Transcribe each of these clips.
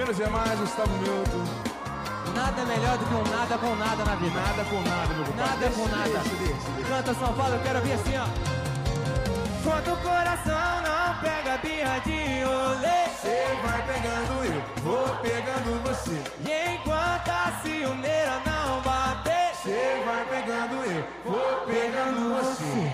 Menos é mais, Gustavo Milton. Nada é melhor do que um nada com nada na vida. Nada com nada, meu compadre. Nada com nada. Deixa. Canta São Paulo, eu quero ouvir assim, ó. Quando o coração não pega birra de olê, Você vai pegando eu, vou pegando você. e enquanto a ciumeira não bater, Você vai pegando eu, vou pegando você.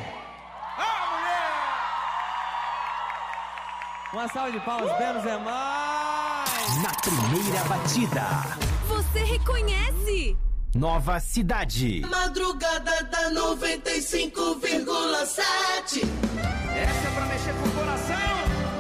uma salva de palmas, menos é mais. Na primeira batida, Você reconhece? Nova Cidade. Madrugada da 95,7. Essa é pra mexer com o coração.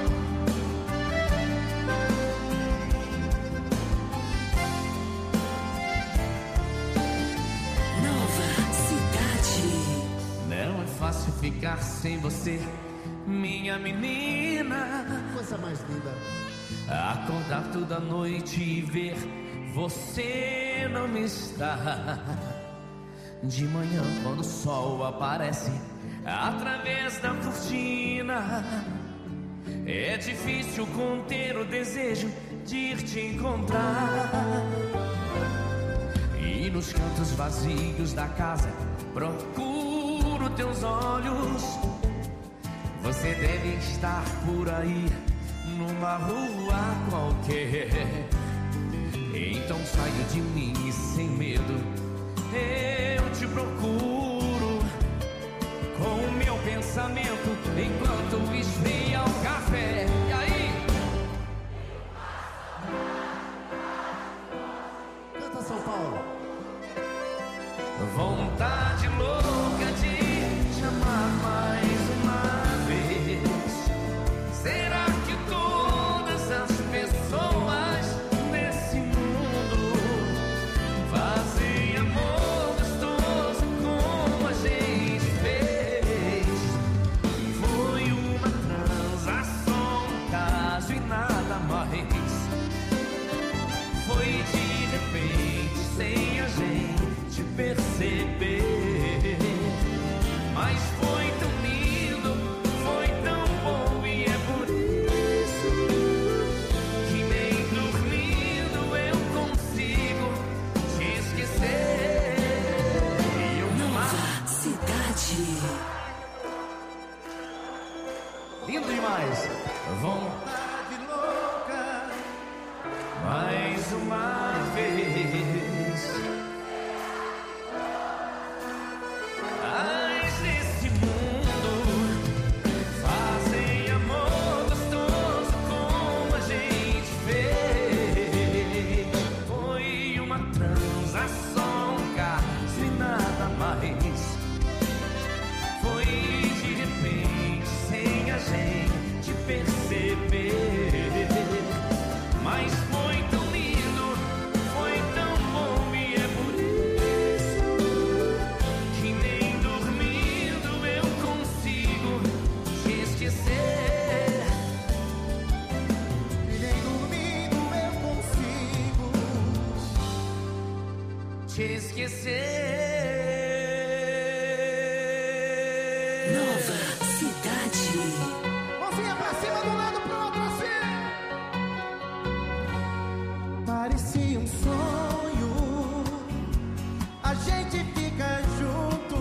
Nova Cidade. Não é fácil ficar sem você, minha menina. Coisa mais linda. Acordar toda noite e ver você não está. De manhã quando o sol aparece através da cortina, é difícil conter o desejo de ir te encontrar. E nos cantos vazios da casa procuro teus olhos. Você deve estar por aí numa rua qualquer. Então saio de mim e sem medo eu te procuro, com o meu pensamento enquanto esfria o café. E aí? Canta São Paulo. Vontade louca de te amar mais uma vez. Será que todas as pessoas nesse mundo fazem amor gostoso como a gente fez? Foi uma transação, um caso e nada mais. Foi de repente, sem a gente perceber. Mas foi tão lindo, foi tão bom, e é por isso que nem dormindo eu consigo te esquecer. E eu Nova Cidade. lindo demais. Vontade louca, mais uma vez. As desse mundo fazem amor gostoso como a gente fez. Foi uma transação, um caso e nada mais. Foi de repente, sem a gente perceber. Mas foi tão lindo, foi tão bom, e é por isso que nem dormindo eu consigo te esquecer. E nem dormindo eu consigo Te esquecer. Nova Cidade. Mãozinha pra cima, do lado pro outro assim. Parecia um sonho, a gente fica junto,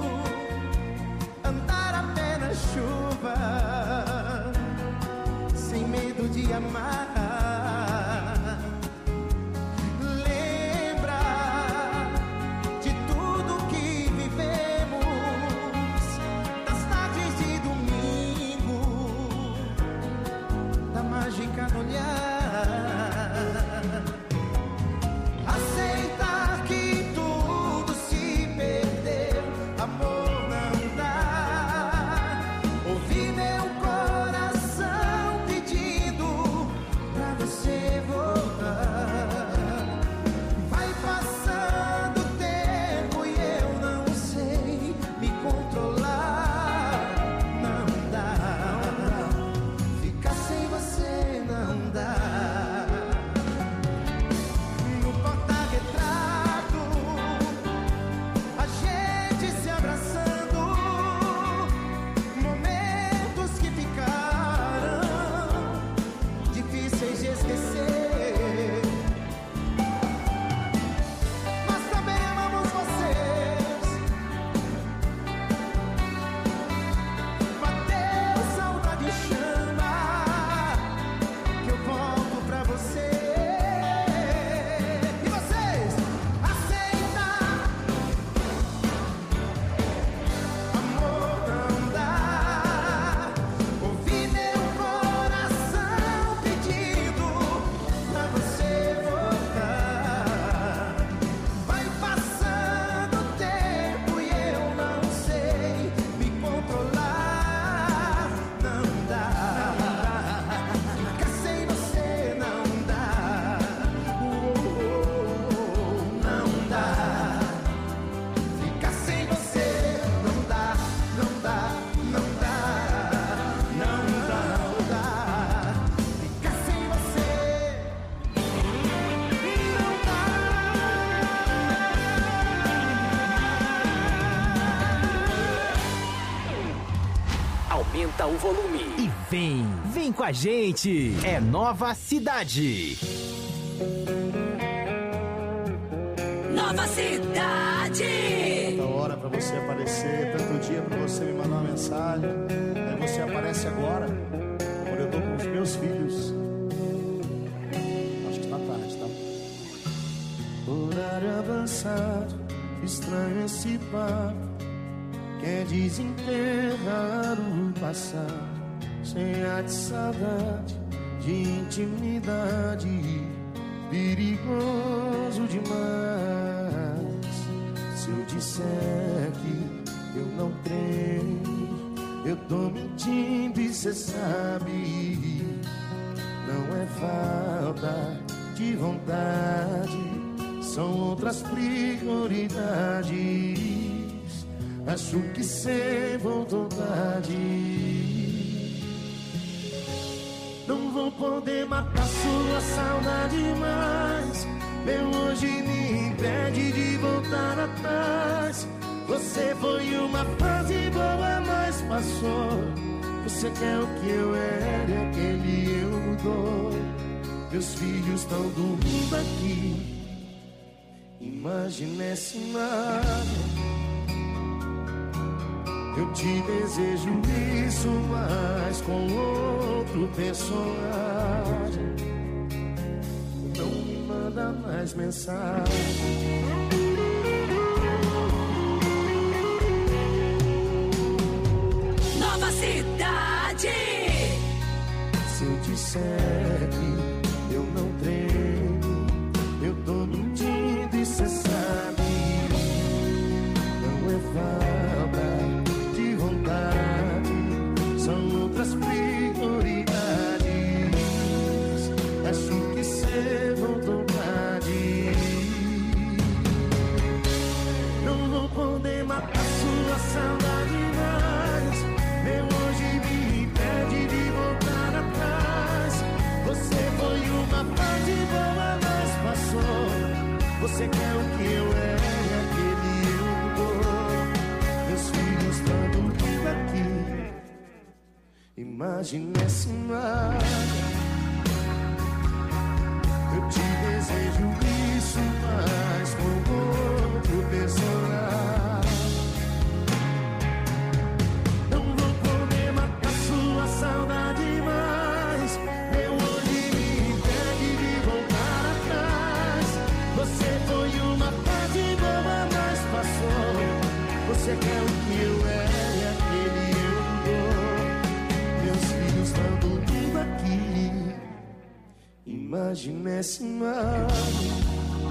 andar a pé na chuva, sem medo de amar. Lembra de tudo que vivemos, das tardes de domingo, da mágica no olhar. Aceitar que tudo se perdeu, amor não dá. Ouvir meu coração pedindo pra você voltar. Vai passando o tempo e eu não sei me controlar. Não dá, ficar sem você não dá. No porta-retrato, a gente se abraçando, momentos que ficaram difíceis de esquecer. o volume e vem com a gente. É Nova Cidade. Nova Cidade. Tanta hora pra você aparecer, tanto dia pra você me mandar uma mensagem. Aí você aparece agora, quando eu tô com os meus filhos. Acho que tá tarde, tá? Horário avançado, estranho esse papo. Quer desenterrar o passado, sem ar de saudade, de intimidade, perigoso demais. Se eu disser que eu não creio, eu tô mentindo e cê sabe. Não é falta de vontade, são outras prioridades. Acho que cê voltou tarde. Não vou poder matar sua saudade mais. Meu hoje me impede de voltar atrás. Você foi uma fase boa, mas passou. Você quer o que eu era e aquele eu mudou. Meus filhos estão dormindo aqui. Imagina esse cenário. Eu te desejo isso, mas com outro personagem. Não me manda mais mensagem. Nova Cidade. Se eu disser que eu não treino, eu tô mentindo e cê sabe. Não é falta de vontade, são outras prioridades. Acho que cê voltou tarde. Não vou poder matar sua saudade mais. Meu hoje me impede de voltar atrás. Você foi uma parte boa, mas passou. Você quer o que eu era e aquele eu mudou. Meus filhos estão dormindo aqui. Imagina esse cenário. Eu te desejo isso, mas com outro personagem. Não vou poder matar sua saudade mais. Meu hoje me impede de voltar atrás. Você foi uma parte boa, mas passou. Você quer o que eu era e aquele eu mudou. Meus filhos estão dormindo aqui. Imagina esse cenário.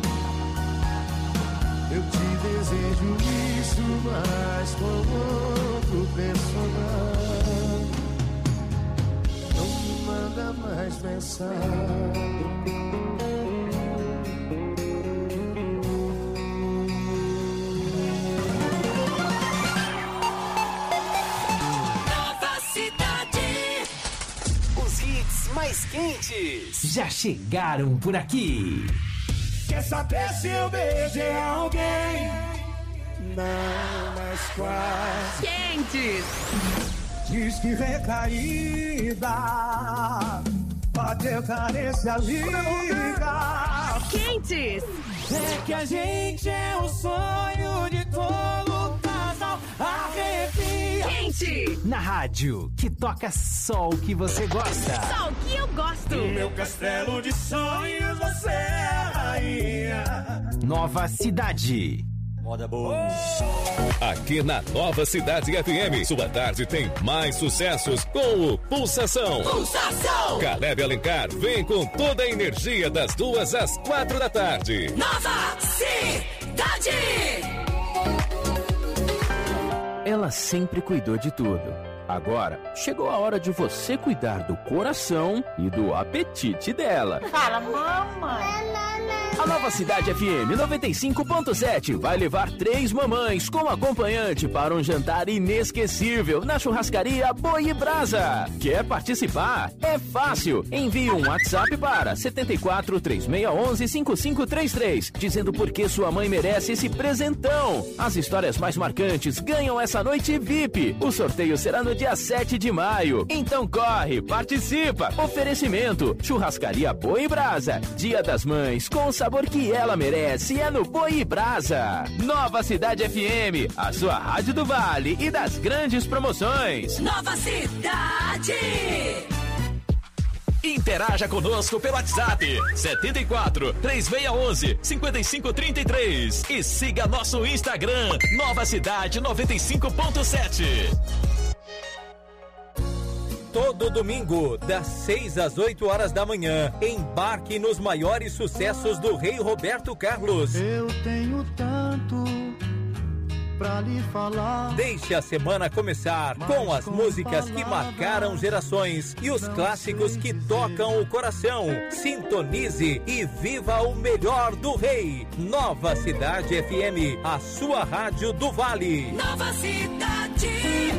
Eu te desejo isso, mas com outro personagem. Não me manda mais mensagem. Mais quentes já chegaram por aqui. Quer saber se eu beijei alguém? Não, mas quase. Quentes. Diz que recaída, bateu carência, liga. Quentes. É que a gente é o sonho de todo casal. Arrepia. Quente. Na rádio, que toca só o que você gosta. Só o que eu gosto. No meu castelo de sonhos você é a rainha. Nova Cidade. Moda boa. Aqui na Nova Cidade FM, sua tarde tem mais sucessos com o Pulsação. Pulsação. Caleb Alencar vem com toda a energia das 2 às 4 da tarde. Nova Cidade. Ela sempre cuidou de tudo. Agora, chegou a hora de você cuidar do coração e do apetite dela. Fala, mamãe. A Nova Cidade FM 95.7 vai levar 3 mamães com acompanhante para um jantar inesquecível na churrascaria Boi e Brasa. Quer participar? É fácil. Envie um WhatsApp para 74 3611 5533, dizendo por que sua mãe merece esse presentão. As histórias mais marcantes ganham essa noite VIP. O sorteio será no dia 7 de maio. Então corre, participa. Oferecimento: Churrascaria Boi e Brasa. Dia das Mães, com o sabor que ela merece, é no Boi e Brasa. Nova Cidade FM, a sua rádio do Vale e das grandes promoções. Nova Cidade. Interaja conosco pelo WhatsApp 74 3611 5533 e siga nosso Instagram Nova Cidade 95.7. Todo domingo, das 6 às 8 horas da manhã, embarque nos maiores sucessos do Rei Roberto Carlos. Eu tenho tanto pra lhe falar. Deixe a semana começar com as músicas que marcaram gerações e os clássicos que tocam o coração. Sintonize e viva o melhor do Rei. Nova Cidade FM, a sua rádio do Vale. Nova Cidade.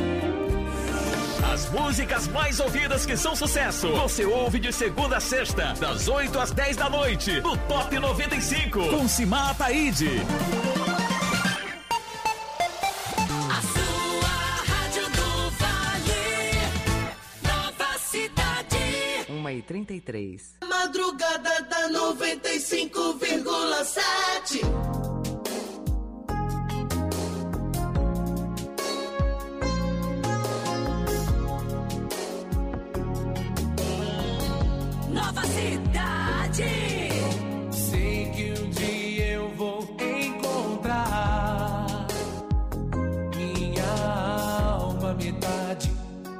As músicas mais ouvidas que são sucesso, você ouve de segunda a sexta, das 8 às 10 da noite, no Top 95, com Simar Ataíde. A sua rádio do Vale, Nova Cidade. 1h33. Madrugada da 95,7. Nova Cidade. Sei que um dia eu vou encontrar minha alma metade,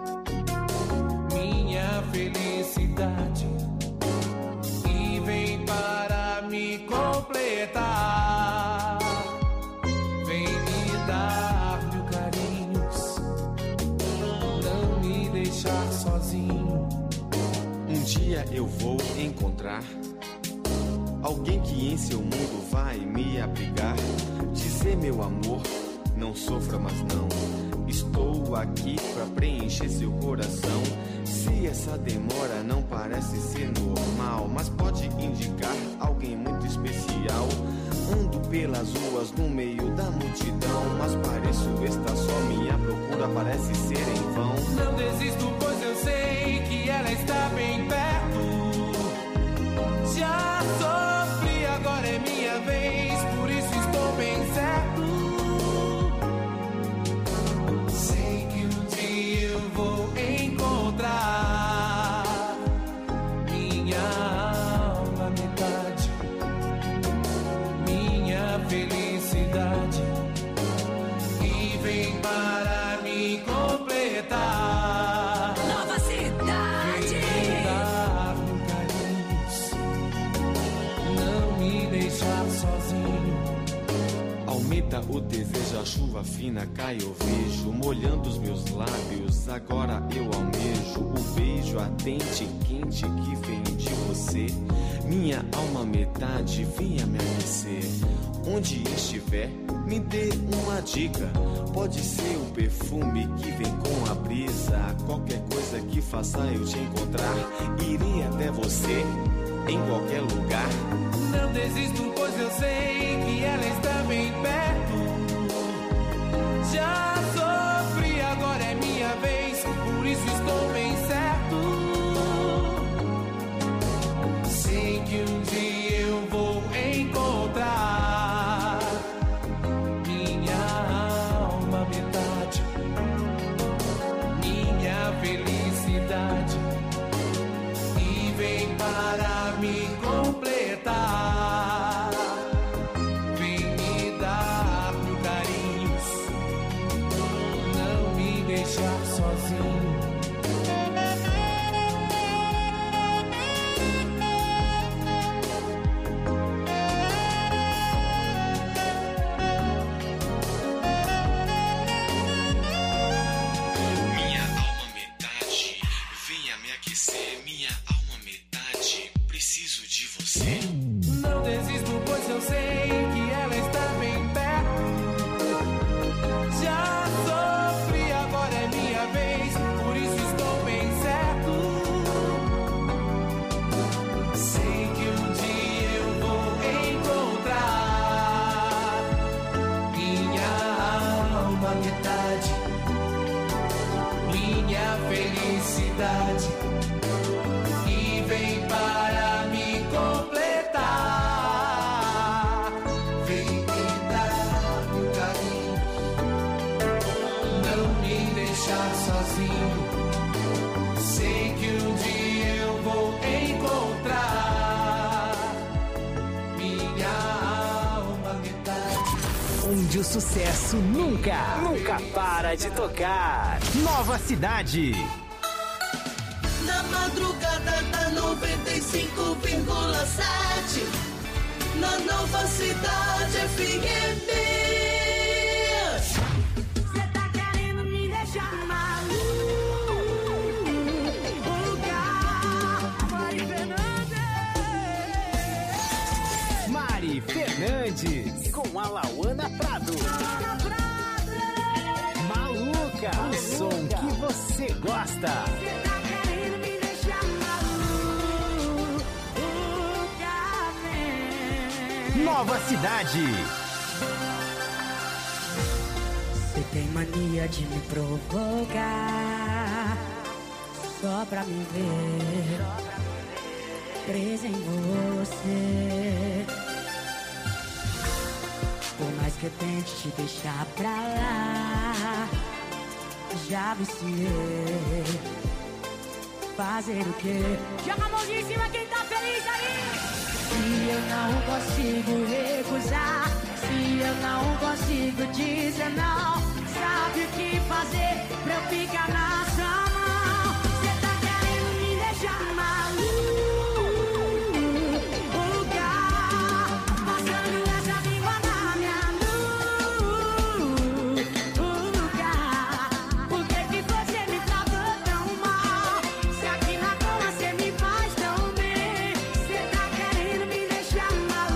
minha felicidade, e vem para me completar. Vem me dar mil carinhos, não me deixar sozinho. Um dia eu vou encontrar alguém que em seu mundo vai me abrigar. Dizer, meu amor, não sofra, mas não. Estou aqui pra preencher seu coração. Se essa demora não parece ser normal, mas pode indicar alguém muito especial. Ando pelas ruas no meio da multidão, mas pareço estar só. Minha procura parece ser em vão. Não desisto, pois eu sei que ela está bem perto. Já sofri, agora é minha vez, por isso estou bem certo. Sei que um dia eu vou encontrar minha alma metade, minha felicidade, e vem para me completar. Nova Cidade. Vem me dar carinhos, não me deixar sozinho. Aumenta o desejo, a chuva fina cai, eu vejo, molhando os meus lábios. Agora eu almejo o beijo ardente e quente que vem de você. Minha alma metade, venha me aquecer. Onde estiver, me dê uma dica. Pode ser o perfume que vem com a brisa. Qualquer coisa que faça eu te encontrar. Irei até você, em qualquer lugar. Não desisto, pois eu sei que ela está bem perto. Já sofri, agora é minha vez, por isso estou bem certo. Sei que um dia eu vou encontrar minha alma metade, minha felicidade, e vem para me completar. Vem me dar mil carinhos, não me deixar sozinho. Minha alma metade, venha me aquecer. Minha alma metade, preciso de você. Não desisto, pois eu sei que ela está bem perto. Já sofri, agora é minha vez, por isso estou bem certo. Sei que um dia eu vou encontrar minha alma metade, minha onde o sucesso nunca para de tocar. Nova Cidade. Na madrugada da 95,7, na Nova Cidade FM. Cê tá querendo me deixar Mari Fernandes com a Lauana Prado. Maluca, o som que você gosta. Cê tá querendo me deixar maluca, né? Nova Cidade. Você tem mania de me provocar só pra me ver presa em você. Por mais que eu tente te deixar pra lá, já viciei. Fazer o quê? Joga a mãozinha em cima quem tá feliz aí. Se eu não consigo recusar, se eu não consigo dizer não, sabe o que fazer pra eu ficar na sua mão? Cê tá querendo me deixar maluca, passando essa língua na minha nuca. Por que que você me tratou tão mal? Se aqui na cama cê me faz tão bem. Cê tá querendo me deixar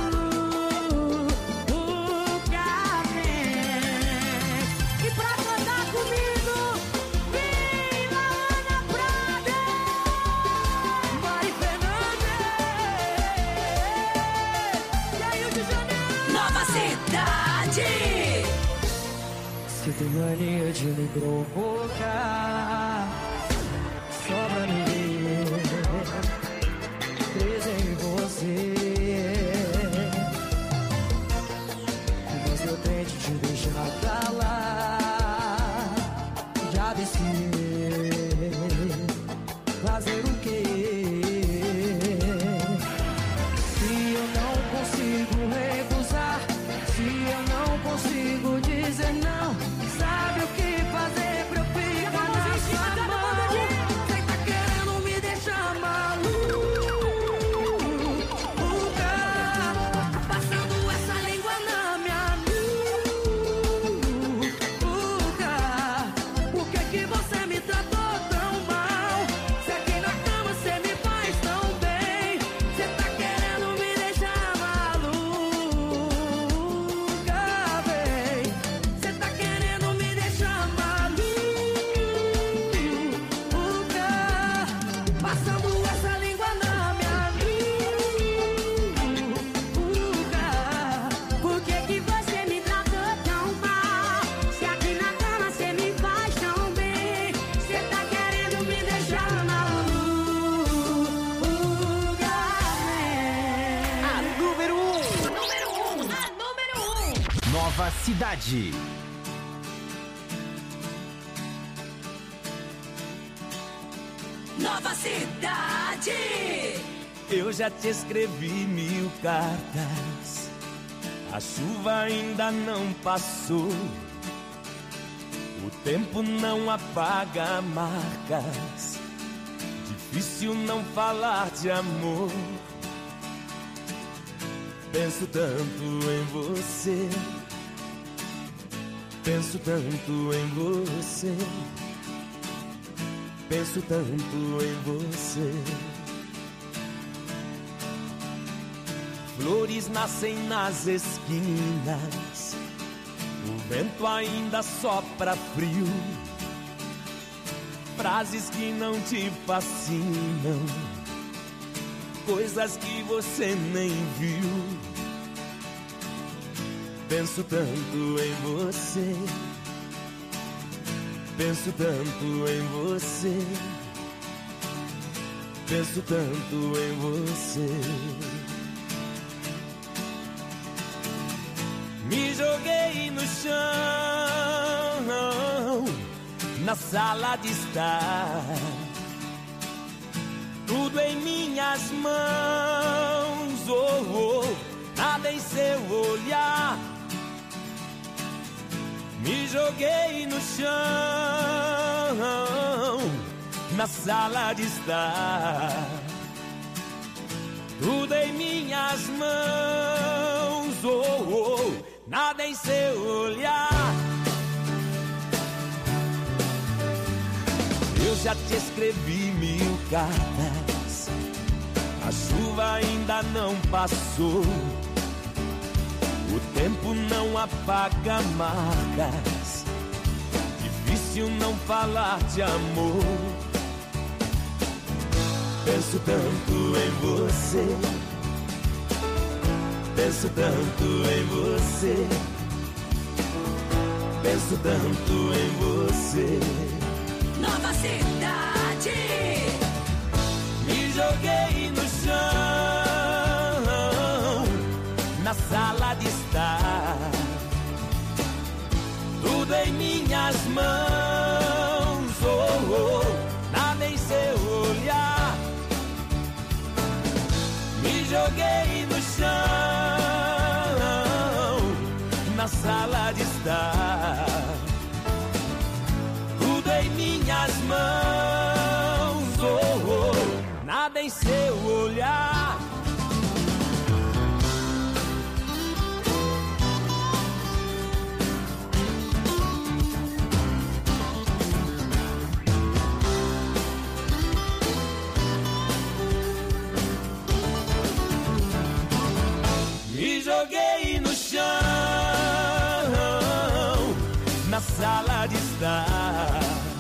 maluca, vem. E pra cantar comigo, vem Lauana Prado, Mari Fernandes, e aí o de Janeiro. Nova Cidade. Você tem mania de me provocar só pra me ver presa em você. Mas eu tento te deixar pra lá, já viciei. Fazer o quê? Se eu não consigo recusar, se eu não consigo dizer não, sabe o que fazer pra eu ficar na sua mão? Cê tá querendo me deixar maluca, Passando essa língua na minha nuca. Por que que você me tratou tão mal? Se aqui na cama cê me faz tão bem. Cê tá querendo me deixar maluca, bem. Cê tá querendo me deixar maluca, passando essa língua na minha nuca. Por que que você me tratou tão mal? Se aqui na cama cê me faz tão bem. Cê tá querendo me deixar maluca, A número 1. A número 1. Nova Cidade. Nova Cidade. Eu já te escrevi 1000 cartas, a chuva ainda não passou, o tempo não apaga marcas, difícil não falar de amor. Penso tanto em você, penso tanto em você, penso tanto em você. Flores nascem nas esquinas, o vento ainda sopra frio, frases que não te fascinam, coisas que você nem viu. Penso tanto em você, penso tanto em você, penso tanto em você. Me joguei no chão, na sala de estar, tudo em minhas mãos, nada em seu olhar. Me joguei no chão, na sala de estar, tudo em minhas mãos, oh, oh, nada em seu olhar. Eu já te escrevi 1000 cartas, a chuva ainda não passou, o tempo não apaga marcas, difícil não falar de amor. Penso tanto em você, penso tanto em você, penso tanto em você. Nova Cidade. Me joguei no chão, na sala de estar, tudo em minhas mãos, oh, oh, nada em seu olhar. Me joguei no chão, na sala de estar, tudo em minhas mãos, oh, oh, nada em seu olhar. Me joguei no chão, na sala de estar,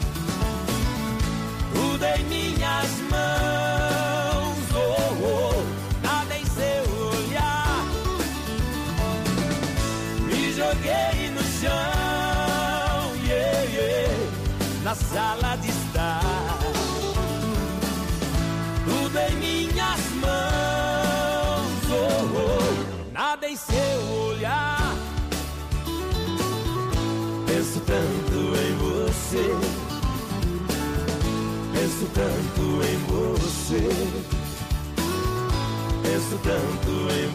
tudo em minhas mãos, oh, oh, nada em seu olhar. Me joguei no chão, yeah, yeah, na sala de estar, tudo em minhas mãos, oh, oh, nada em seu olhar. Penso tanto em você, penso tanto em você, penso tanto em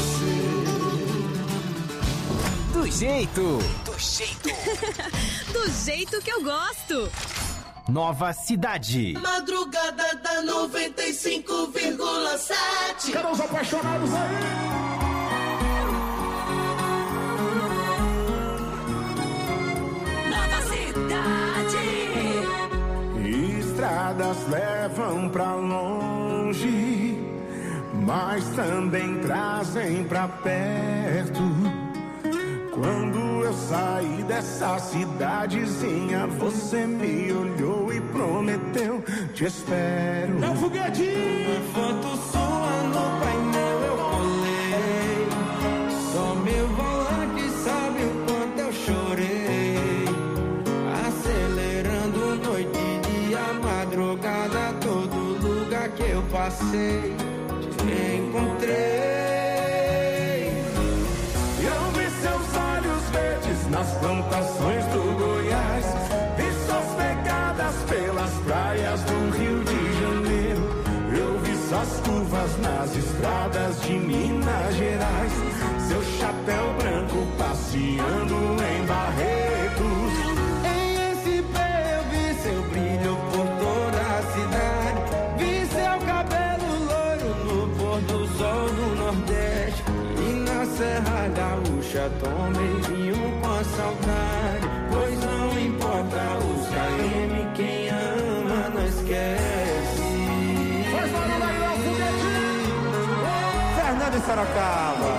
você. Do jeito do jeito que eu gosto. Nova Cidade. Madrugada da 95,7. Cadê os apaixonados aí? Estradas levam pra longe, mas também trazem pra perto. Quando eu saí dessa cidadezinha, você me olhou e prometeu: te espero. É um foguetinho! Uma foto sua no painel eu colei, só meu volante sabe o quanto eu chorei. Acelerando noite e dia, madrugada, todo lugar que eu passei, te encontrei. Eu vi seus olhos verdes nas plantações do Goiás, vi suas pegadas pelas praias do Rio de Janeiro. Eu vi suas curvas nas estradas de Minas Gerais, seu chapéu branco passeando em Barretos. Seu brilho por toda a cidade, vi seu cabelo loiro no pôr do sol do Nordeste. E na Serra Gaúcha tomei vinho com saudade, pois não importa os KM, quem ama não esquece. Faz barulho aí, é o foguetinho! Fernando e Sorocaba.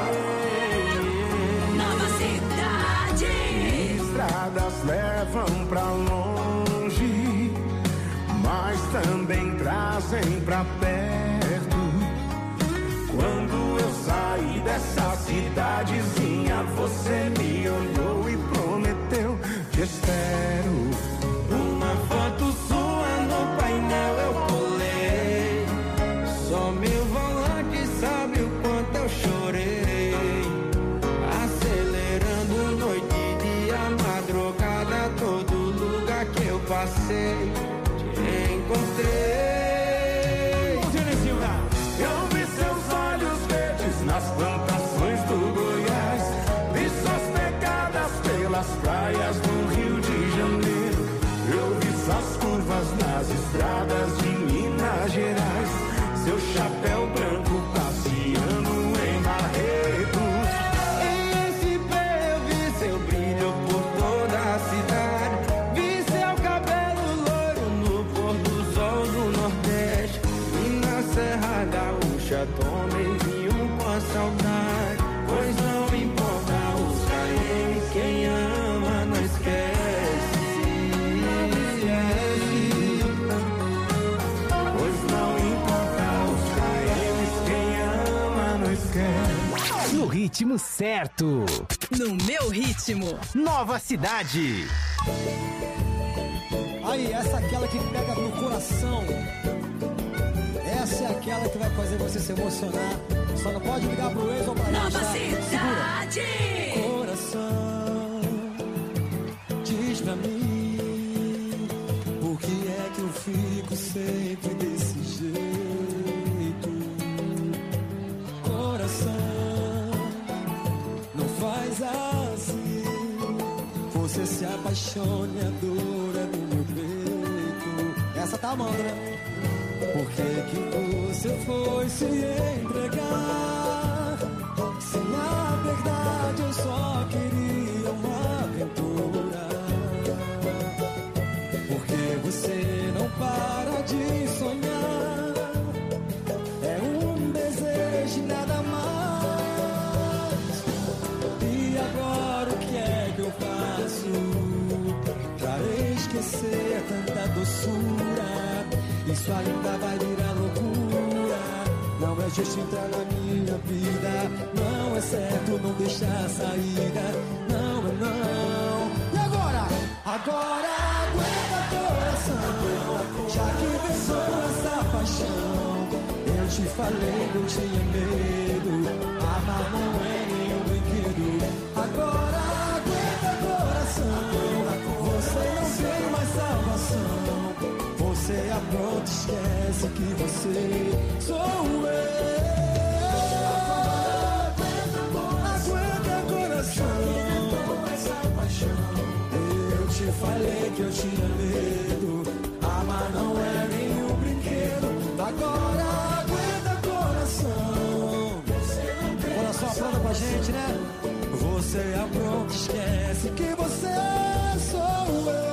Nova Cidade. Estradas levam pra longe, mas também trazem pra perto. Quando eu saí dessa cidadezinha, você me olhou e prometeu: te espero. Uma foto sua no painel eu colei, só meu volante sabe o quanto eu chorei. Acelerando noite e dia, madrugada, todo lugar que eu passei, te encontrei. Eu vi seus olhos verdes nas plantações do Goiás, vi suas pegadas pelas praias do homenzinho com a saudade. Pois não importa os KM, quem ama não esquece. Pois não importa os KM, quem ama não esquece. No ritmo certo. No meu ritmo. Nova Cidade. Aí, essa é aquela que pega no coração. Essa é aquela que vai fazer você se emocionar. Só não pode ligar pro ex ou pra Nova tá? Cidade. Coração, diz pra mim, por que é que eu fico sempre desse jeito? Coração, não faz assim. Você se apaixone, a dor é do meu peito. Essa tá amando, né? Por que que você foi se entregar? Se na verdade eu só queria uma aventura. Porque você não para de sonhar. É um desejo e nada mais. E agora o que é que eu faço pra esquecer tanta doçura? Isso ainda vai virar loucura. Não é justo entrar na minha vida. Não é certo não deixar saída. Não é não. E agora? Agora aguenta coração. Já que pensou essa paixão. Eu te falei que eu tinha medo. Amar não é nenhum brinquedo. Agora aguenta coração. Você não tem mais salvação. Você apronta, esquece que você sou eu. Aguenta coração. Eu te falei que eu tinha medo. Amar não é nenhum brinquedo. Agora aguenta coração. Coração apronta pra gente, né? Você apronta, esquece que você sou eu.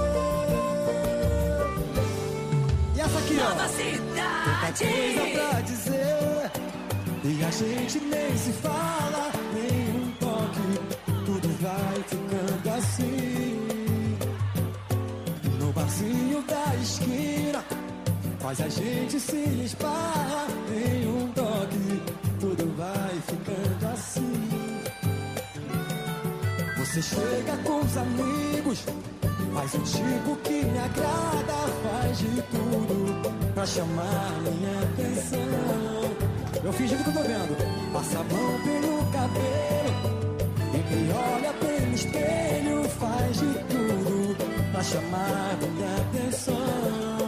Nova Cidade. Coisa pra dizer e a gente nem se fala, nem um toque, tudo vai ficando assim. No barzinho da esquina faz a gente se esbarra, nem um toque, tudo vai ficando assim. Você chega com os amigos, faz um tipo que me agrada, faz de tudo pra chamar minha atenção. Eu fingindo que eu tô vendo. Passa a mão pelo cabelo e me olha pelo espelho, faz de tudo pra chamar minha atenção.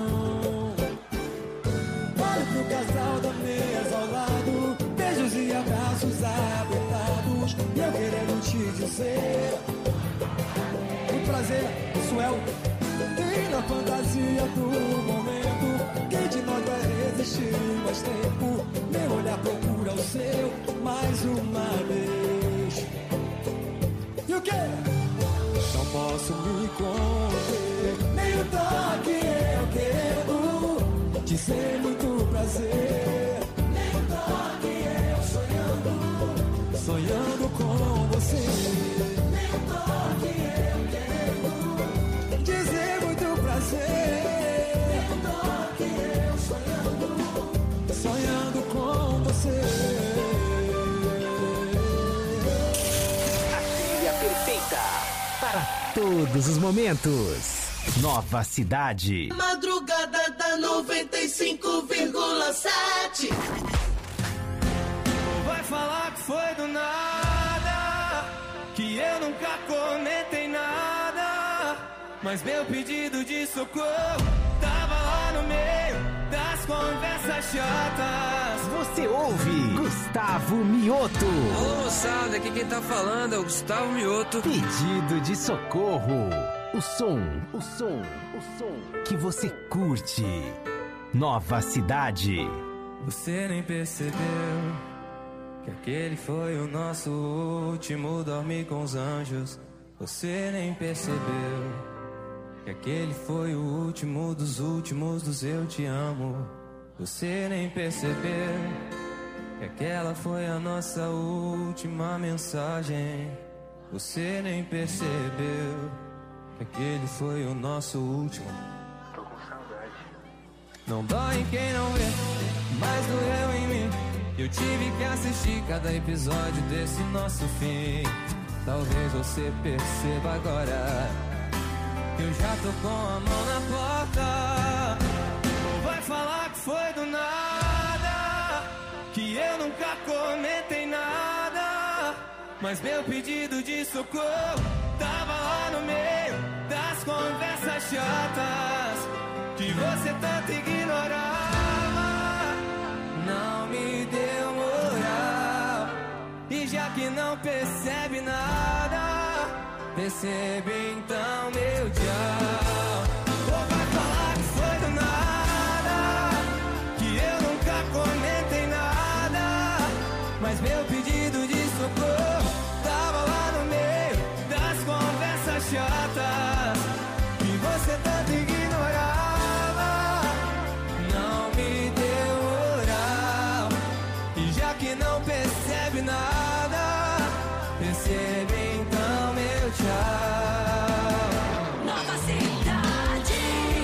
Olho pro casal da mesa ao lado, beijos e abraços apertados, e eu querendo te dizer um prazer, isso é o e na fantasia do momento. Quem de nós vai resistir mais tempo? Meu olhar procura o seu mais uma vez. E o quê? Não posso me conter, nem o toque eu quero dizer muito prazer. Nem o toque eu sonhando, sonhando com você. Nem o toque eu quero dizer muito prazer. Nem o toque eu sonhando, sonhando com você. A trilha perfeita para todos os momentos. Nova Cidade. Madrugada da 95,7. Vai falar que foi do nada, que eu nunca comentei nada, mas meu pedido de socorro tava lá no meio das conversas chatas. Você ouve Gustavo Mioto. Alô, moçada, aqui quem tá falando é o Gustavo Mioto. Pedido de socorro. O som que você curte. Nova Cidade. Você nem percebeu que aquele foi o nosso último dormir com os anjos. Você nem percebeu que aquele foi o último dos eu te amo. Você nem percebeu Aquela foi a nossa última mensagem. Você nem percebeu que aquele foi o nosso último. Tô com saudade. Não dói em quem não vê, mas doeu em mim. Eu tive que assistir cada episódio desse nosso fim. Talvez você perceba agora que eu já tô com a mão na porta. Ou vai falar que foi do nada, que eu nunca comentei nada, mas meu pedido de socorro tava lá no meio das conversas chatas que você tanto ignorava. Não me deu moral, e já que não percebe nada, percebe então meu tchau. Ou vai falar que foi do nada, que eu nunca comentei nada, mas meu pedido de socorro tava lá no meio das conversas chatas que você tanto ignorava. Não me deu moral, e já que não percebe nada, percebe então meu tchau. Nova Cidade.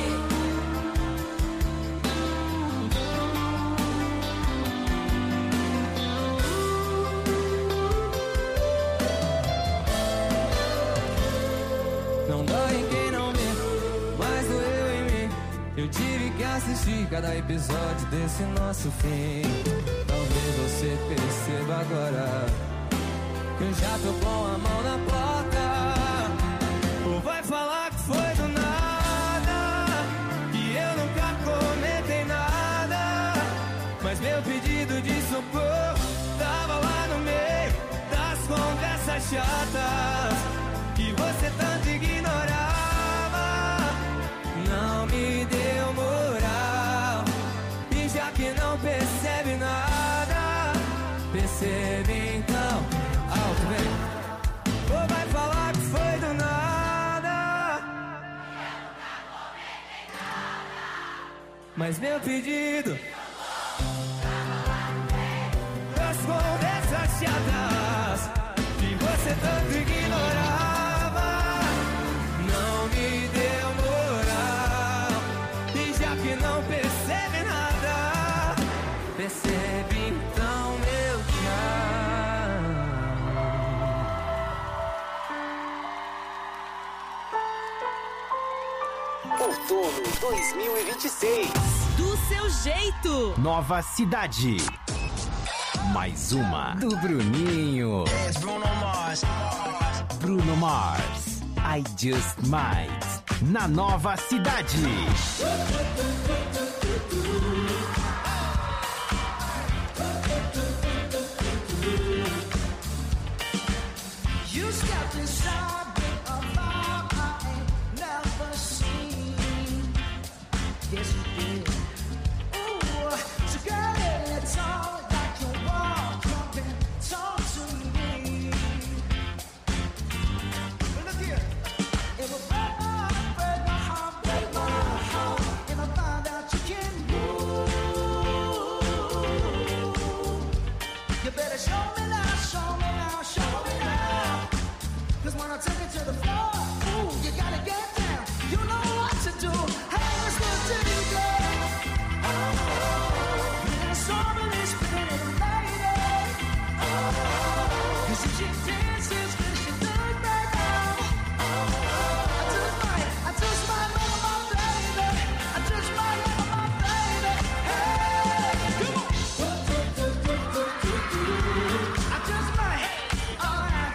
Não dói em quem não vê, mas doeu em mim. Eu tive que assistir cada episódio desse nosso fim. Talvez você perceba agora que eu já tô com a mão na porta. Ou vai falar que foi do nada, que eu nunca comentei nada, mas meu pedido de socorro tava lá no meio das conversas chatas que você tanto ignorava. Não me deu moral, e já que não percebe nada, percebe então. Alto, vem. Ou vai falar que foi do nada, mas meu pedido das conversas chatas que você tanto ignorava. Não me deu moral, e já que não percebe nada, percebe então meu tchau. Outono 2026. Do seu jeito. Nova Cidade. Mais uma do Bruninho. Bruno Mars. I Just Might. Na Nova Cidade. You stepped inside with a vibe I ain't never seen. Yes, you did. Ooh, so girl, it's all like you walk up and talk to me. But look here, it will break my heart, break my heart, if I find out you can move. You better show me now, show me now, show me now. 'Cause when I take it to the floor, ooh, you gotta get down. You know what to do. Hey, Mr. DJ. Oh, there's so many spinning lady. Oh, 'cause if she dances, then she does right now. Oh, I just might love my baby. I just might love my baby. Hey, come on. I just might. All right.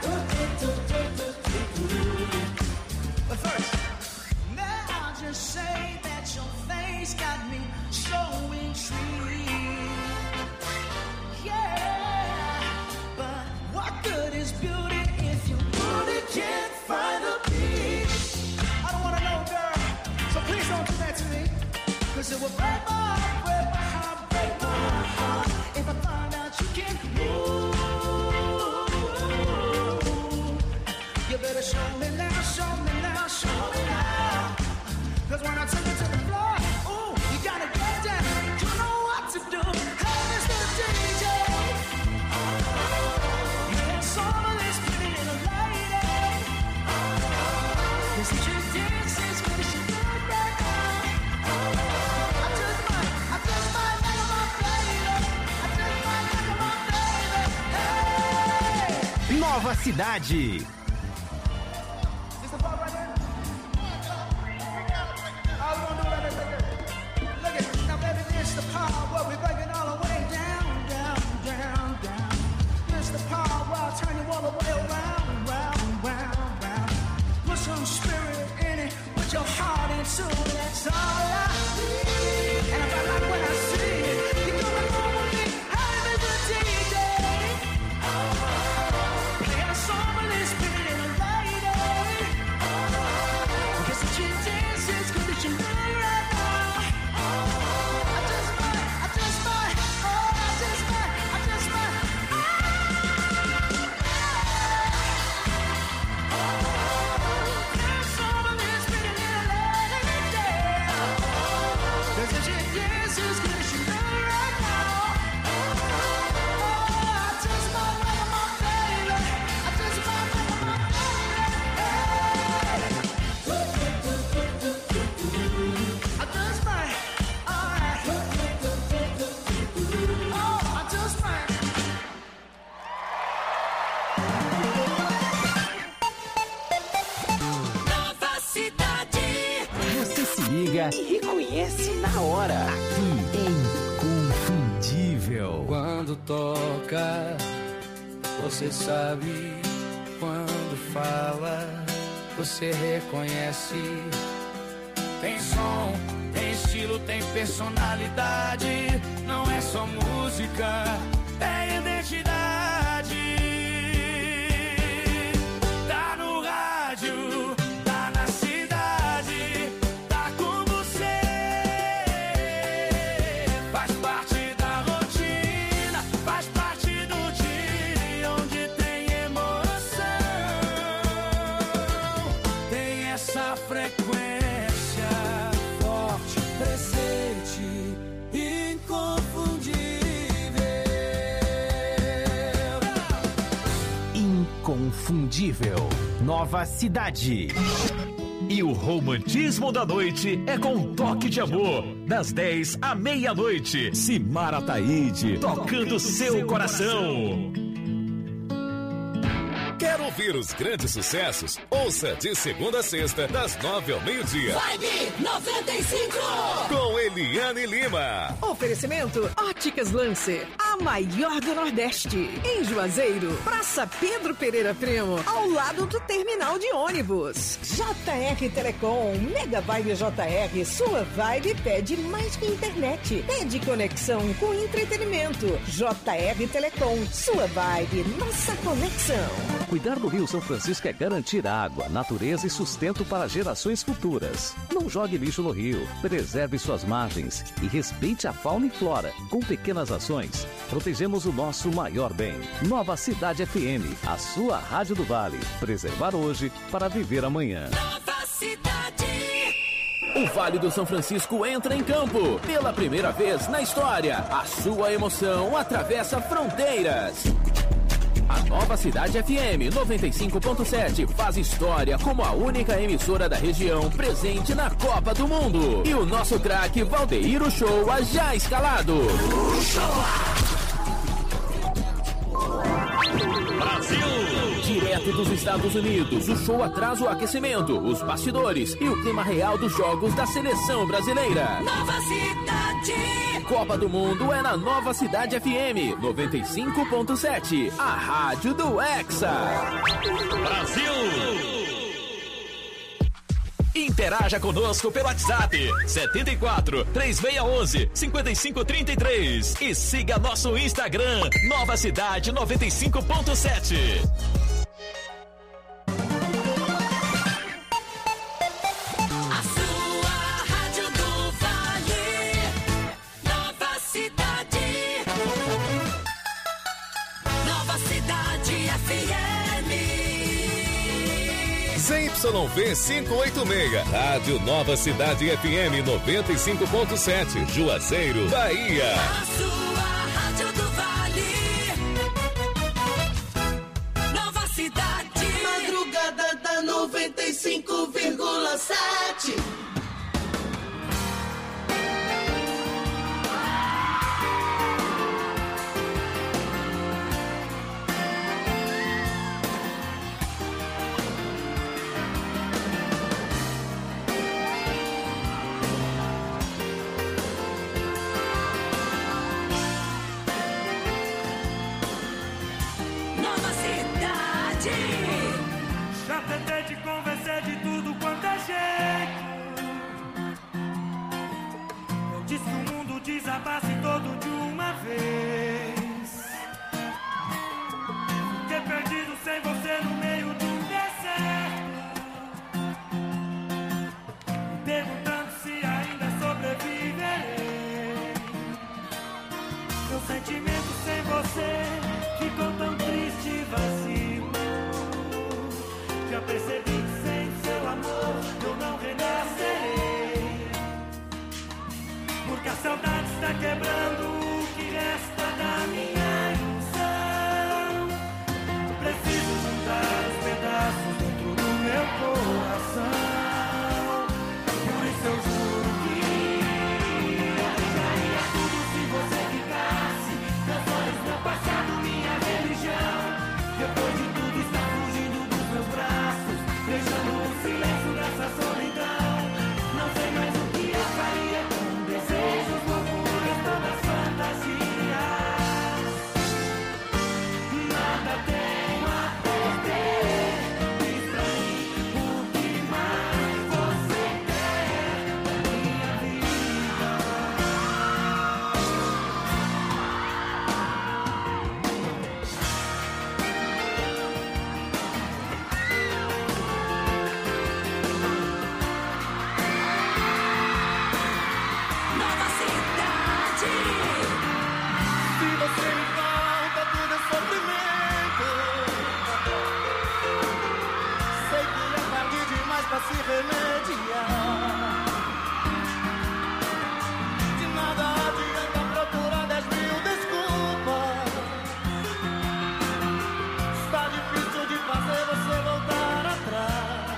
But first, may I just say that your face got me so intrigued. Yeah, but what good is beauty if you really can't find a peace? I don't wanna know, girl, so please don't do that to me. 'Cause it will break my heart, break my heart, break my heart, if I find out you can move. You better show me now, show me now, show me now. 'Cause when I take it to the floor, ooh, you gotta get down. You know what to do. Hey, Mr. DJ. Nova Cidade. E reconhece na hora. Aqui é Inconfundível. Quando toca, você sabe. Quando fala, você reconhece. Tem som, tem estilo, tem personalidade. Não é só música, é identidade. Tá no rádio, tá na cidade, tá com você. Faz parte da rotina, faz parte do dia onde tem emoção. Tem essa frequência forte, presente, inconfundível. Inconfundível. Nova Cidade. E o romantismo da noite é com um toque de amor. Das 10 à meia-noite. Simara Ataíde, tocando seu coração. Quer ouvir os grandes sucessos? Ouça de segunda a sexta, das 9 ao meio-dia. Vibe 95! Com Eliane Lima. Oferecimento Óticas Lancer, a maior do Nordeste. Em Juazeiro, Praça Pedro Pereira Primo, ao lado do terminal de ônibus. JR Telecom, Mega Vibe JR, sua vibe pede mais que internet. Pede conexão com entretenimento. JR Telecom, sua vibe, nossa conexão. Cuidar do Rio São Francisco é garantir água, natureza e sustento para gerações futuras. Não jogue lixo no rio, preserve suas margens e respeite a fauna e flora. Com pequenas ações, protegemos o nosso maior bem. Nova Cidade FM, a sua rádio do Vale. Preservar hoje para viver amanhã. Nova Cidade. O Vale do São Francisco entra em campo. Pela primeira vez na história, a sua emoção atravessa fronteiras. A Nova Cidade FM 95.7 faz história como a única emissora da região presente na Copa do Mundo. E o nosso craque Valdeir Uchoa já escalado. Brasil! Direto dos Estados Unidos, o show traz o aquecimento, os bastidores e o clima real dos jogos da seleção brasileira. Nova Cidade! Copa do Mundo é na Nova Cidade FM 95.7, a rádio do Hexa. Brasil! Interaja conosco pelo WhatsApp 74 3611 5533 e siga nosso Instagram Nova Cidade 95.7. ZYV 586, Rádio Nova Cidade FM 95.7, Juazeiro, Bahia. A sua rádio do Vale. Nova Cidade. Madrugada da 95,7. Já tentei te convencer de tudo quanto é jeito. Eu disse que o mundo desabasse todo de uma vez. Fiquei perdido sem você no meio de um deserto, me perguntando se ainda sobreviverei. Meu sentimento sem você ficou tão triste e vazio. Já percebi que sem seu amor eu não renascerei. Porque a saudade está quebrando o que resta da minha ilusão. Preciso juntar os pedaços dentro do meu coração. Por isso eu juro que eu deixaria tudo se você ficasse. Meus olhos, meu passado, minha religião. Depois de tudo está fugindo dos meus braços, deixando o silêncio dessa solidão. Não sei mais o que eu faria com desejos, loucuras, todas fantasias. Nada tenho a perder. Diz pra mim o que mais você quer da minha vida. Nova cidade. Se você me falta, tudo é sofrimento. Sei que é tarde demais pra se remediar. De nada adianta procurar 10 mil desculpas. Está difícil de fazer você voltar atrás.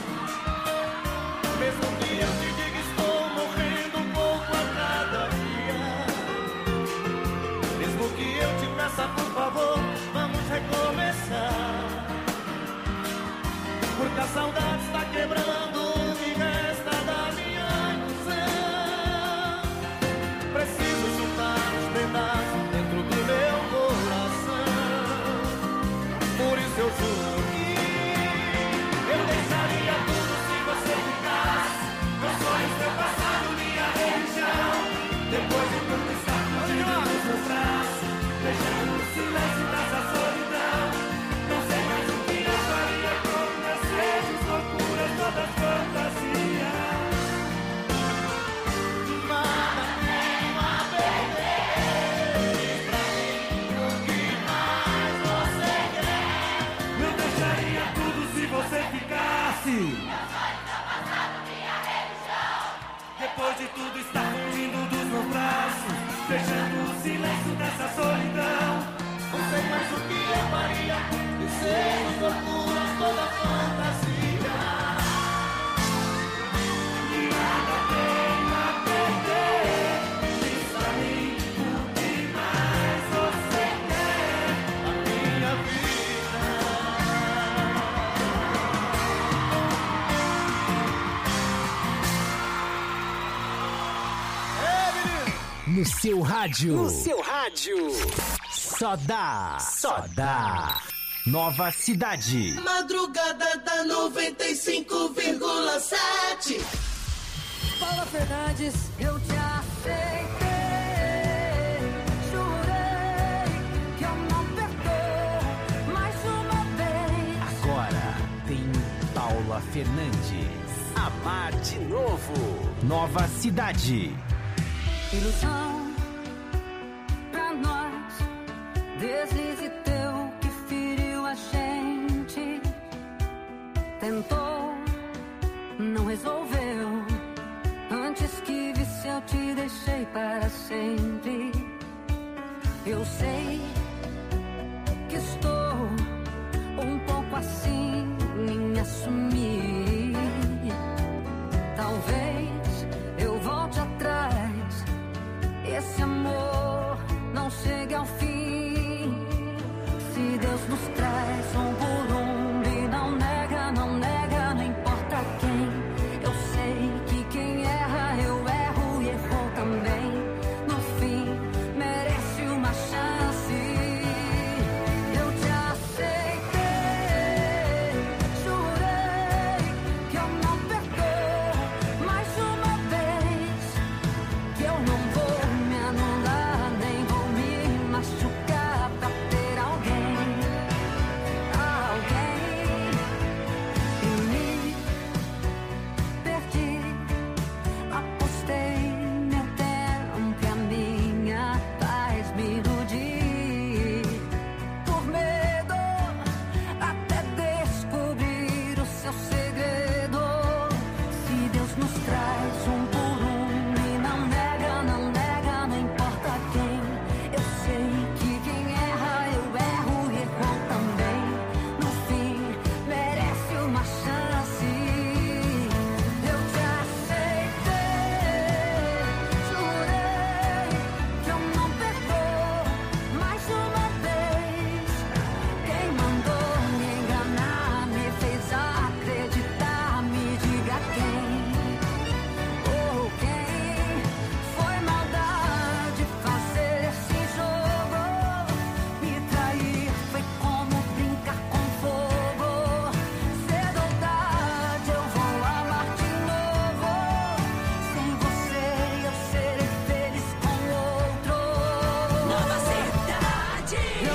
Mesmo que eu te diga estou morrendo um pouco a cada dia. Mesmo que eu te peça por favor, vamos recomeçar. Porque a saudade está quebrando o que resta da minha ilusão. Preciso juntar os pedaços dentro do meu coração. Por isso eu juro que eu deixaria tudo se você ficasse. Meus sonhos, meu passado, minha religião. Depois de tudo estar fugindo dos meus braços, deixando o silêncio dessa solidão. Não sei mais o que eu faria com desejos, loucuras, todas fantasias. Nada tenho a perder. Diz pra mim o que mais você quer. Eu deixaria tudo se você ficasse. Depois de tudo estar fugindo dos meus braços, deixando o silêncio dessa solidão. Não sei mais o que eu faria. Desejos, loucuras, toda fantasia. Nada tenho a perder. Diz pra mim o que mais você quer da minha vida. No seu rádio. No seu rádio. Só dá. Só dá. Nova cidade. Madrugada da 95,7. Paula Fernandes, eu te aceitei. Jurei que eu não perdoo mais uma vez. Agora tem Paula Fernandes. Amar de novo. Nova cidade. Ilusão pra nós, deslize teu que feriu a gente. Tentou, não resolveu. Antes que visse eu te deixei para sempre. Eu sei que estou um pouco assim em me assumir. Talvez eu volte atrás. Esse amor não chega ao fim. Se Deus nos traz por e não nega, não nega, não importa quem. Eu sei que quem erra, eu erro e errou também. No fim, merece uma chance.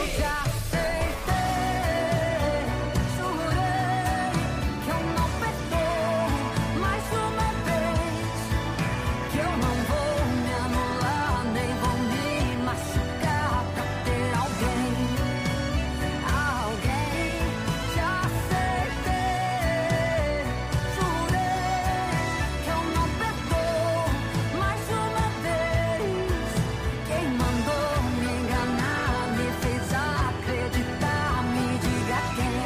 já aceitei, jurei que eu não perdoo mais uma vez, que eu não vou me anular, nem vou me machucar pra ter alguém. Já aceitei, jurei que eu não perdoo mais uma vez. Quem mandou me enganar, me fez acreditar, me diga quem.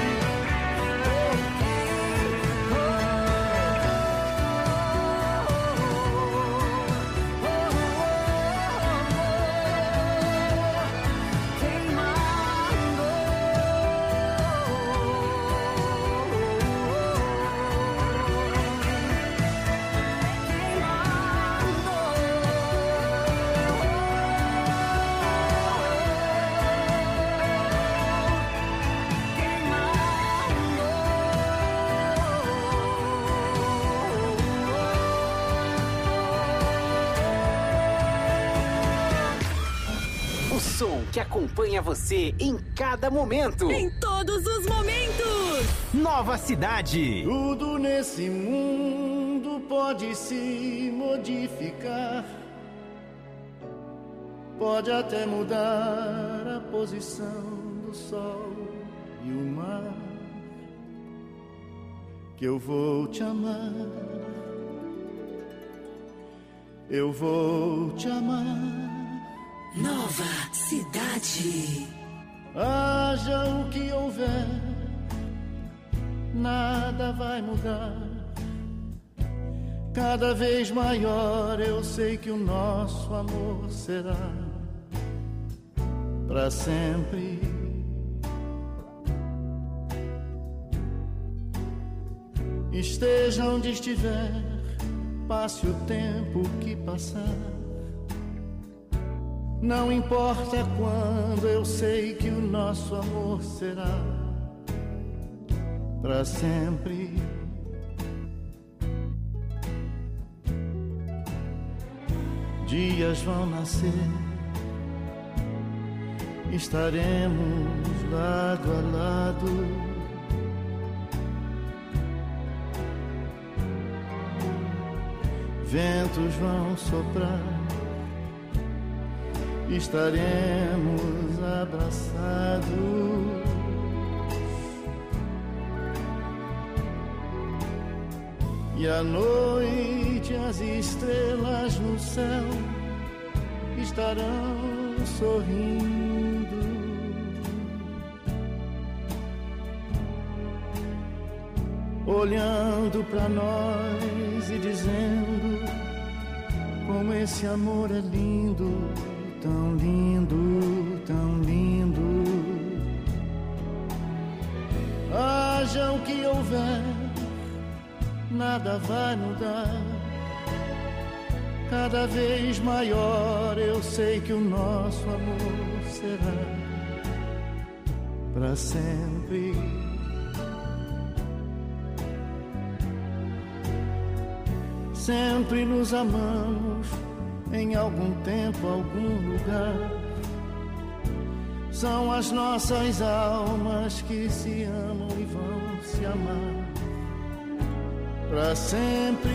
O som que acompanha você em cada momento. Em todos os momentos. Nova Cidade. Tudo nesse mundo pode se modificar. Pode até mudar a posição do sol e o mar. Que eu vou te amar. Eu vou te amar. Nova Cidade. Haja o que houver, nada vai mudar. Cada vez maior eu sei que o nosso amor será pra sempre. Esteja onde estiver, passe o tempo que passar. Não importa quando, eu sei que o nosso amor será pra sempre. Dias vão nascer, estaremos lado a lado. Ventos vão soprar, estaremos abraçados. E à noite as estrelas no céu estarão sorrindo. Olhando pra nós e dizendo como esse amor é lindo. Tão lindo, tão lindo. Haja o que houver, nada vai mudar. Cada vez maior eu sei que o nosso amor será pra sempre. Sempre nos amamos, em algum tempo, algum lugar. São as nossas almas que se amam e vão se amar pra sempre.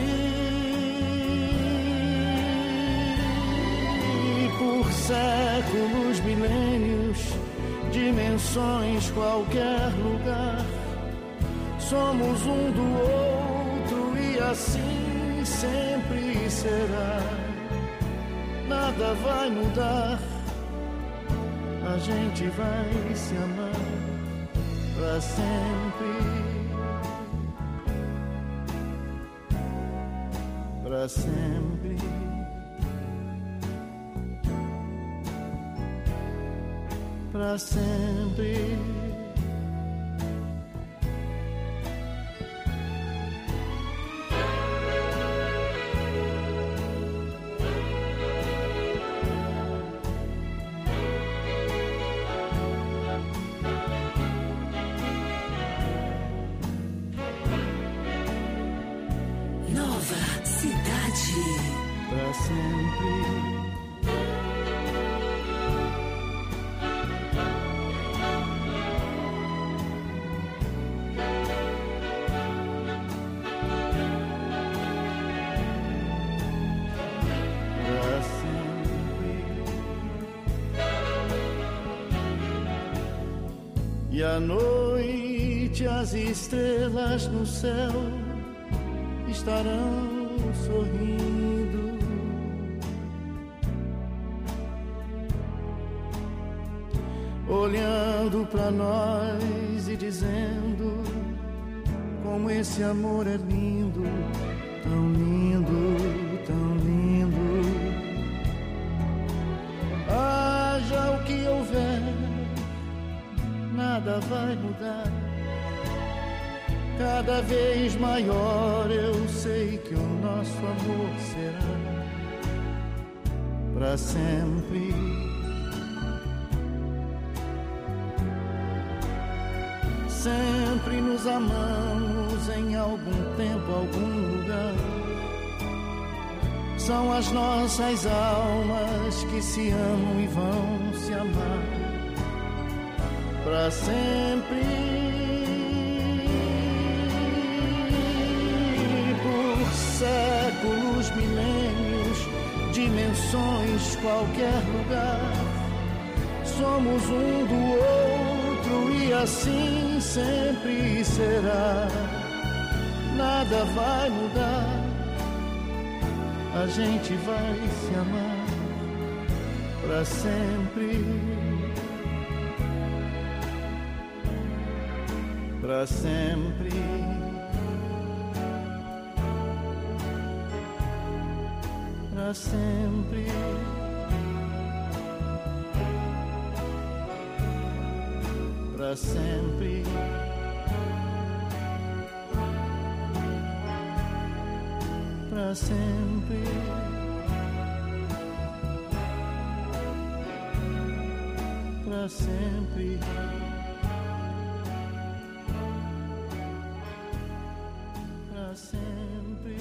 Por séculos, milênios, dimensões, qualquer lugar, somos um do outro e assim sempre será. Nada vai mudar, a gente vai se amar pra sempre. Pra sempre. Pra sempre. Pra sempre. E à noite as estrelas no céu estarão sorrindo. Olhando pra nós e dizendo como esse amor é lindo, tão lindo, tão lindo. Haja o que houver, nada vai mudar. Cada vez maior eu sei que o nosso amor será pra sempre. Sempre nos amamos em algum tempo, algum lugar. São as nossas almas que se amam e vão se amar pra sempre. Por séculos, milênios, dimensões, qualquer lugar, somos um do outro e assim sempre será. Nada vai mudar, a gente vai se amar pra sempre, pra sempre, pra sempre, pra sempre. Pra sempre, pra sempre, pra sempre.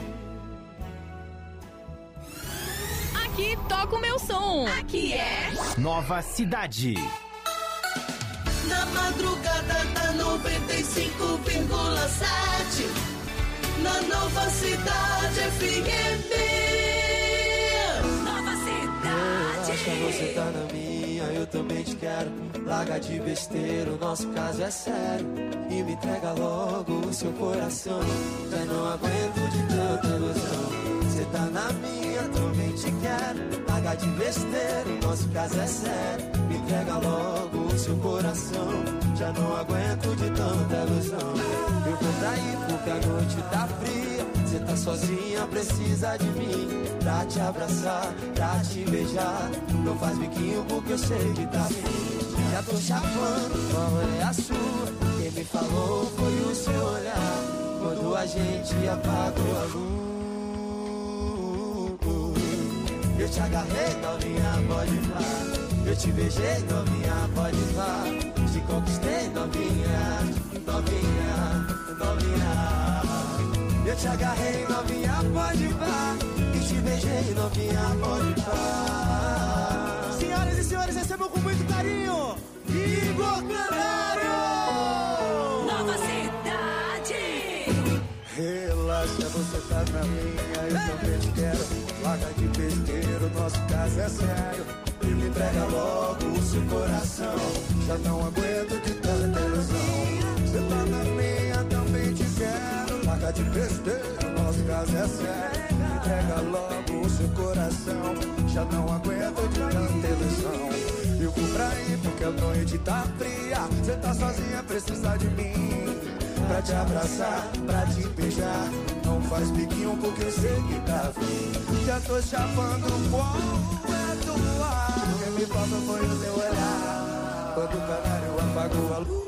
Aqui toca o meu som. Aqui é Nova Cidade. Na madrugada da 95,7. Na Nova Cidade FM. Nova Cidade. Acho que você tá na minha, eu também te quero. Larga de besteira, o nosso caso é sério. E me entrega logo o seu coração. Já não aguento de tanta ilusão. Você tá na minha, também te quero. Larga de besteira, o nosso caso é sério. Me entrega logo o seu coração. Já não aguento de tanta ilusão. Eu vou trair porque a noite tá fria. Você tá sozinha, precisa de mim pra te abraçar, pra te beijar. Não faz biquinho porque eu sei que tá fim. Já tô chapando, qual é a sua? Quem me falou foi o seu olhar quando a gente apagou a luz. Eu te agarrei, novinha, pode falar. Eu te beijei, novinha, pode falar. Te conquistei, novinha, novinha, novinha. Eu te agarrei, novinha, pode vá. E te beijei, novinha, pode vá. Senhoras e senhores, recebam com muito carinho Igor Canário. Nova Cidade. Relaxa, você tá na minha, eu também te quero. Larga de besteira, o nosso caso é sério. E me entrega logo o seu coração. Já não aguento de tanta ilusão. Você tá na minha, também te quero. Larga de besteira, o nosso caso é sério. Me entrega logo o seu coração. Já não aguento de tanta ilusão. Eu vou pra ir porque a noite tá fria. Você tá sozinha, precisa de mim pra te abraçar, pra te beijar. Não faz biquinho porque eu sei que tá fim. Já tô chapando o fogo é do ar. O que me falta foi o teu olhar quando o canário apagou a luz.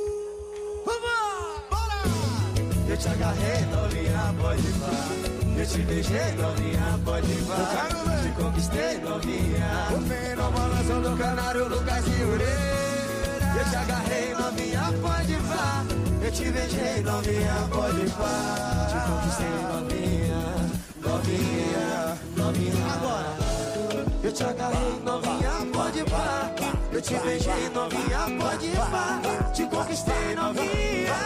Eu te agarrei, novinha, pode vá. Eu te beijei, novinha, pode vá. Te conquistei, novinha. O menino balançando do canário, Lucas e Ureira. Eu te agarrei, novinha, pode vá. Eu te beijei, novinha, pode vá. Te conquistei, novinha, novinha, novinha. Agora. Eu te agarrei, novinha, pode vá. Eu te beijei, novinha, pode vá. Te conquistei, novinha.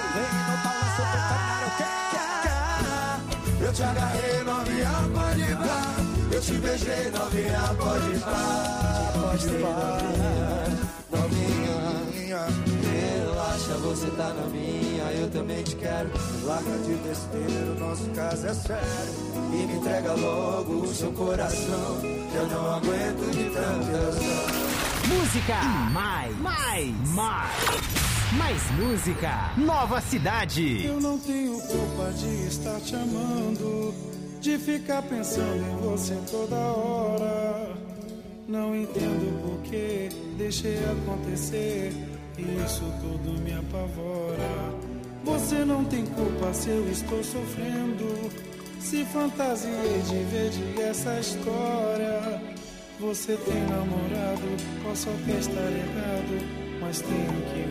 Eu te agarrei, novinha, pode vá. Eu te beijei, novinha, pode vá. Te conquistei, novinha, novinha. Relaxa. você tá na minha, eu também te quero. Larga de besteira, o nosso caso é sério. E me entrega logo o seu coração. Eu não aguento de tanta emoção. Música, mais música. Nova Cidade. Eu não tenho culpa de estar te amando, de ficar pensando em você toda hora. Não entendo por que deixei acontecer, e isso tudo me apavora. Você não tem culpa se eu estou sofrendo, se fantasiei de ver de essa história. Você tem namorado, posso até estar errado, mas tenho que